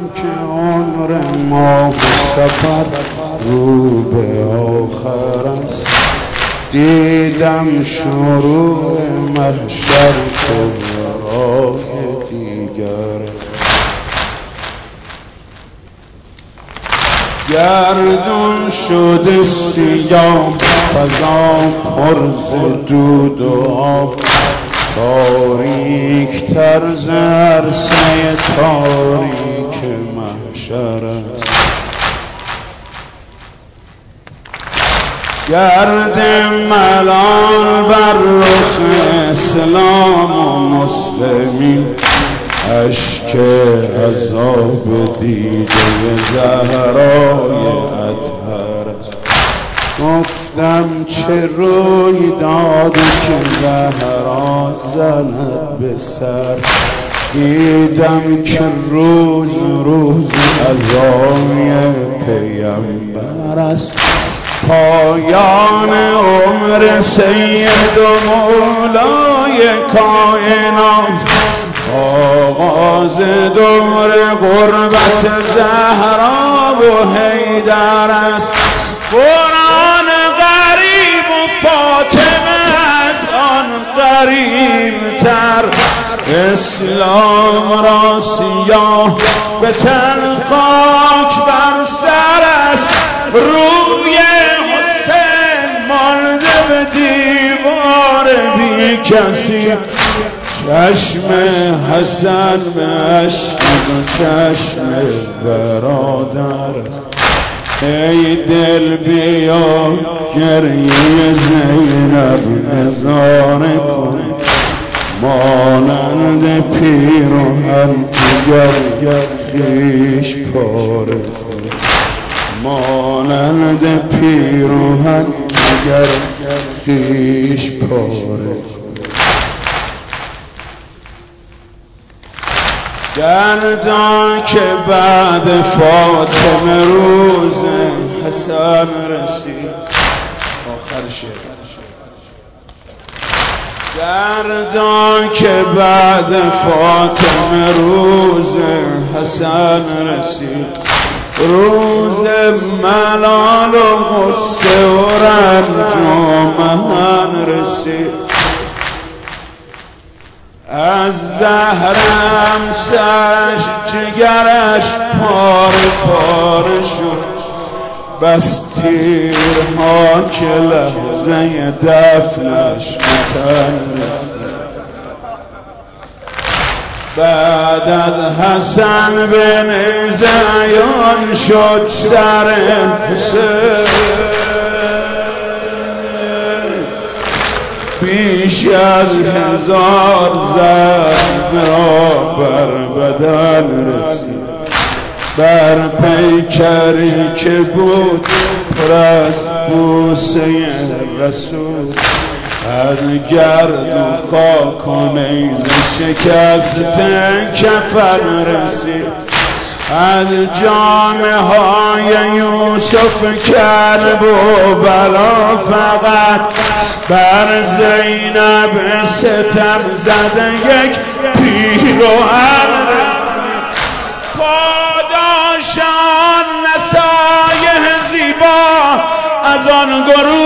که عمر ما سفر رو به آخر است. دیدم شروع محشر تو راه دیگر. گردون شده سیاه، فضا پر ز دود و آب، تاریک تر ز عرصه تاریک محشر است. گرد ملال بر رخ اسلام و مسلمین، اشک عذاب دیده زهرای اطهر است. گفتم چه روی دادی که زهرا زند به سر. دیدم که روز روز عزای پیامبر است. پایان عمر سید و مولای کائنات، آغاز دور غربت زهرا و حیدر است. قرآن غریب و فاطمه از آن غریب تر، اسلام را سیاه به تن خاک بر سر است. روی حسین مانده به دیوار بی کسی، چشم حسن به عشق و چشم برادر. ای دل بیا گریه زینب نظاره کن، مانند پیراهن گر خویش پاره کن، مانند پیراهن گر خویش پاره کن. گردان که بعد فاطمه روز حسن رسید. آخر شعر. گردان که بعد فاطمه روز حسن رسید، روز ملال و غصه و رنج و محن رسید. از زهر همسرش جگرش پاره پاره شد، بس تیرها که لحظه دفنش تن رسید. بعد از حسن به نیزه عیان شد سر حسین، بیش از 1000 ضربه را بر بدن رسید. بر پیکری که بود پر از بوسه رسول، از گرد و خاک و نیزه شکست کفن رسید. از جامه های یوسف کرب و بلا فقط بر زینب ستم زده یک پیراهن رسید. پاداشان نصایح زیبا از آن گروه